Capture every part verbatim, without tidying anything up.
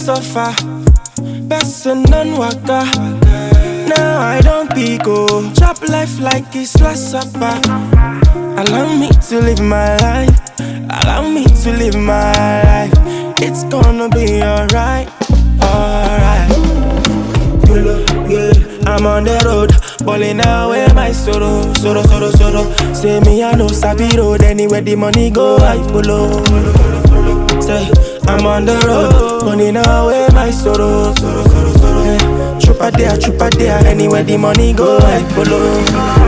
suffer, person non waka. Now I don't pick oh, chop life like it's last supper. Allow me to live my life, allow me to live my life. It's gonna be alright, alright. I'm on the road, balling away my sorrow, sorrow, sorrow, sorrow. Say me I know sabi road, anywhere the money go I follow. Say I'm on the road, balling away my sorrow, sorrow, sorrow, sorrow. Hey, chupa there, chupa there, anywhere the money go I follow.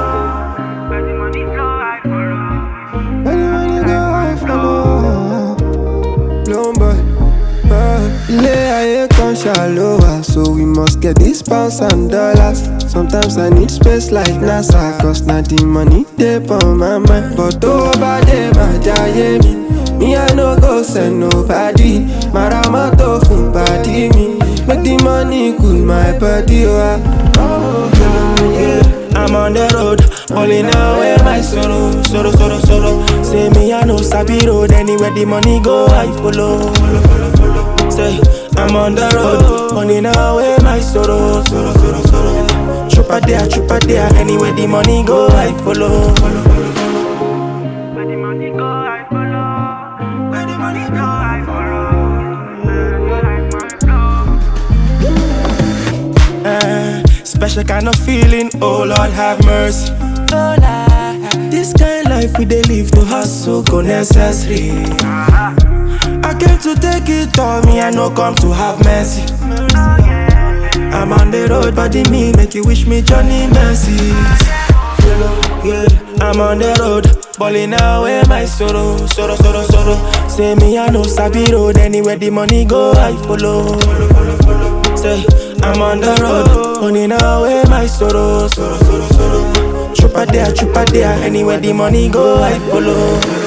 Shallower, so we must get these pounds and dollars. Sometimes I need space like NASA, cause now the money they on my mind. But over there, my giant me, me I no go send nobody. Maramato fun body me, make the money cool my body. Oh, oh, yeah. I'm on the road, balling away my sorrow, sorrow, sorrow, sorrow. Say me I know sabi road, anywhere the money go I follow. Say I'm on the road, running away my sorrow, sorrow, sorrow, sorrow. Chupa there, chupa there, anywhere the money go I follow. Where the money go I follow. Where the money go I follow. Uh, special kind of feeling, oh Lord have mercy. Oh Lord, this kind of life we dey live to hustle go necessary. I came to take it on me, I no come to have mercy. I'm on the road, body me, make you wish me Johnny mercies. I'm on the road, balling away my sorrow, sorrow, sorrow, sorrow. Say me I know sabi road, anywhere the money go I follow. Say I'm on the road, running away my sorrow, sorrow, sorrow, sorrow. Chupa there, chupa there, anywhere the money go I follow.